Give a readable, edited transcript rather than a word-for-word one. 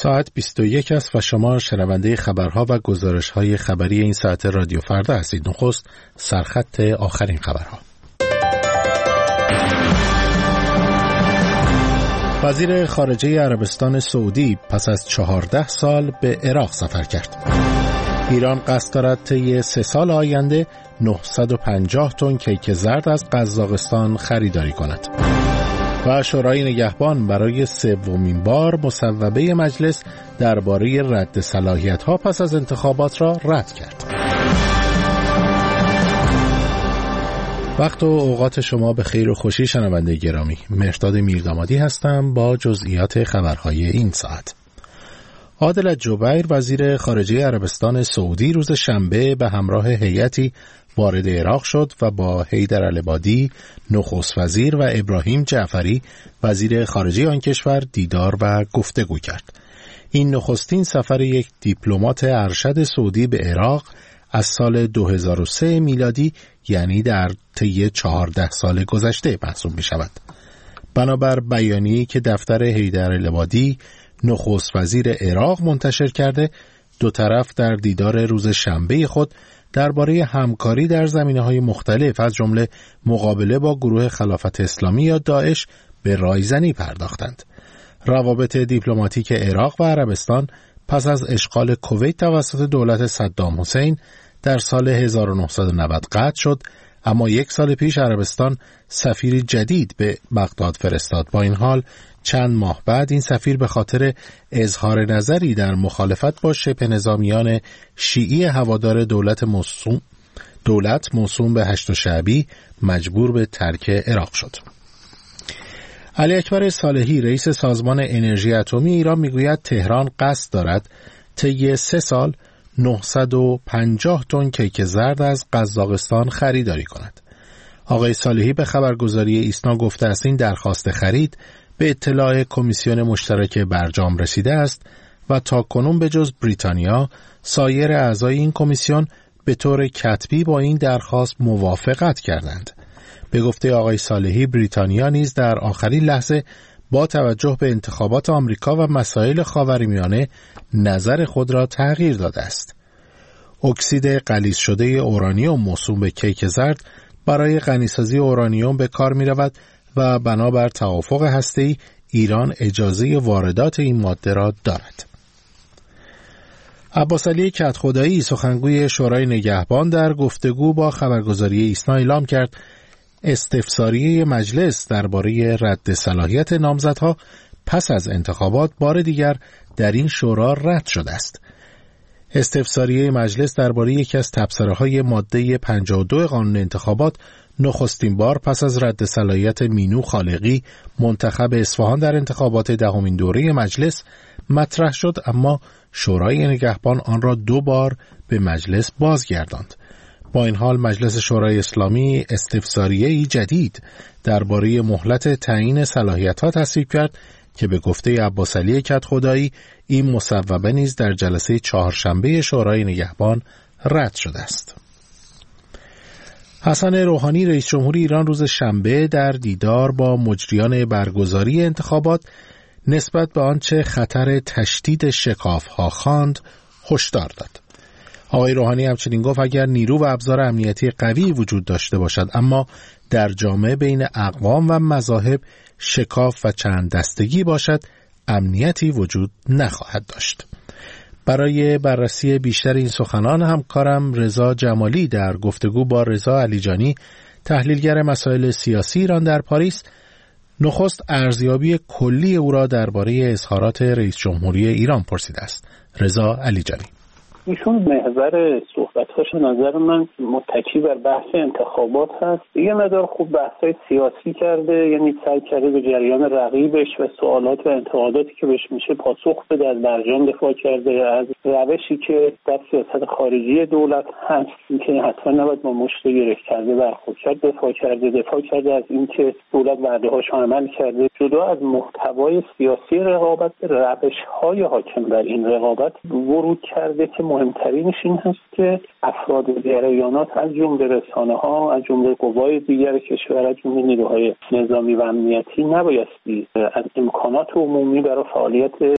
ساعت 21 است و شما شنونده خبرها و گزارش‌های خبری این ساعت رادیو فردا هستید. نخست سرخط آخرین خبرها. وزیر خارجه عربستان سعودی پس از 14 سال به عراق سفر کرد. ایران قصد دارد طی 3 سال آینده 950 تن کیک زرد از قزاقستان خریداری کند. و شورای نگهبان برای 3مین بار مصوبه مجلس درباره رد صلاحیت‌ها پس از انتخابات را رد کرد. وقت و اوقات شما به خیر و خوشی شنونده گرامی. مهرداد میردامادی هستم با جزئیات خبرهای این ساعت. عادل الجبیر وزیر خارجه عربستان سعودی روز شنبه به همراه هیئتی وارد عراق شد و با حیدر العبادی نخست وزیر و ابراهیم جعفری وزیر خارجه آن کشور دیدار و گفتگو کرد. این نخستین سفر یک دیپلمات ارشد سعودی به عراق از سال 2003 میلادی، یعنی در طی 14 سال گذشته محسوب می شود. بنابر بیانیه‌ای که دفتر حیدر العبادی نخست وزیر عراق منتشر کرده، دو طرف در دیدار روز شنبه خود درباره همکاری در زمینه‌های مختلف از جمله مقابله با گروه خلافت اسلامی یا داعش به رایزنی پرداختند. روابط دیپلماتیک عراق و عربستان پس از اشغال کویت توسط دولت صدام حسین در سال 1990 قطع شد، اما 1 سال پیش عربستان سفیری جدید به بغداد فرستاد. با این حال چند ماه بعد این سفیر به خاطر اظهار نظری در مخالفت با شبه نظامیان شیعی هوادار دولت موسوم به هشت شعبی مجبور به ترک عراق شد. علی اکبر صالحی رئیس سازمان انرژی اتمی ایران میگوید تهران قصد دارد طی 3 سال 950 تن کیک زرد از قزاقستان خریداری کند. آقای صالحی به خبرگزاری ایسنا گفته است این درخواست خرید به اطلاع کمیسیون مشترک برجام رسیده است و تاکنون به جز بریتانیا سایر اعضای این کمیسیون به طور کتبی با این درخواست موافقت کردند. به گفته آقای صالحی بریتانیا نیز در آخرین لحظه با توجه به انتخابات آمریکا و مسائل خاورمیانه نظر خود را تغییر داده است. اکسید غلیظ شده اورانیوم موسوم به کیک زرد برای غنیسازی اورانیوم به کار می رود و بنابر توافق هسته‌ای ایران اجازه واردات این ماده را دارد. عباس علی کدخدایی سخنگوی شورای نگهبان در گفتگو با خبرگزاری ایسنا اعلام کرد استفساریه مجلس درباره رد صلاحیت نامزدها پس از انتخابات بار دیگر در این شورا رد شده است. استفساریه مجلس درباره یکی از تبصره‌های ماده 52 قانون انتخابات نخستین بار پس از رد صلاحیت مینو خالقی منتخب اصفهان در انتخابات 10مین دوره مجلس مطرح شد، اما شورای نگهبان آن را 2 بار به مجلس بازگرداند. با این حال مجلس شورای اسلامی استفساریه‌ای جدید درباره مهلت تعیین صلاحیت‌ها تصویب کرد که به گفته عباس علی کدخدایی این مصوبه نیز در جلسه 4شنبه شورای نگهبان رد شده است. حسن روحانی رئیس جمهور ایران روز شنبه در دیدار با مجریان برگزاری انتخابات نسبت به آنچه خطر تشدید شکاف‌ها خواند هشدار داد. آقای روحانی همچنین گفت اگر نیرو و ابزار امنیتی قوی وجود داشته باشد اما در جامعه بین اقوام و مذاهب شکاف و چند دستگی باشد امنیتی وجود نخواهد داشت. برای بررسی بیشتر این سخنان همکارم رضا جمالی در گفتگو با رضا علیجانی تحلیلگر مسائل سیاسی ایران در پاریس نخست ارزیابی کلی او را درباره اظهارات رئیس جمهوری ایران پرسیده است. رضا علیجانی: ایشون محور صحبت‌هاش نظر من متکی بر بحث انتخابات هست. یه مقدار خوب بحث‌های سیاسی کرده، یعنی سعی کرده به جریان رقیبش و سوالات و انتقاداتی که بهش میشه پاسخ بده. از برجام دفاع کرده، از روشی که در سیاست خارجی دولت هست اینکه حتما نباید با مشت گره کرده برخورد کرد دفاع کرده از اینکه دولت وعده‌هاش عمل کرده. جدا از محتوای سیاسی رقابت، روش‌های حاکم بر این رقابت ورود کرده که مهمترینش این هست که افراد و جریانات از جمله رسانه‌ها، از جمله قوای دیگر کشور، از جمله نیروهای نظامی و امنیتی نبایستی از امکانات عمومی برای فعالیت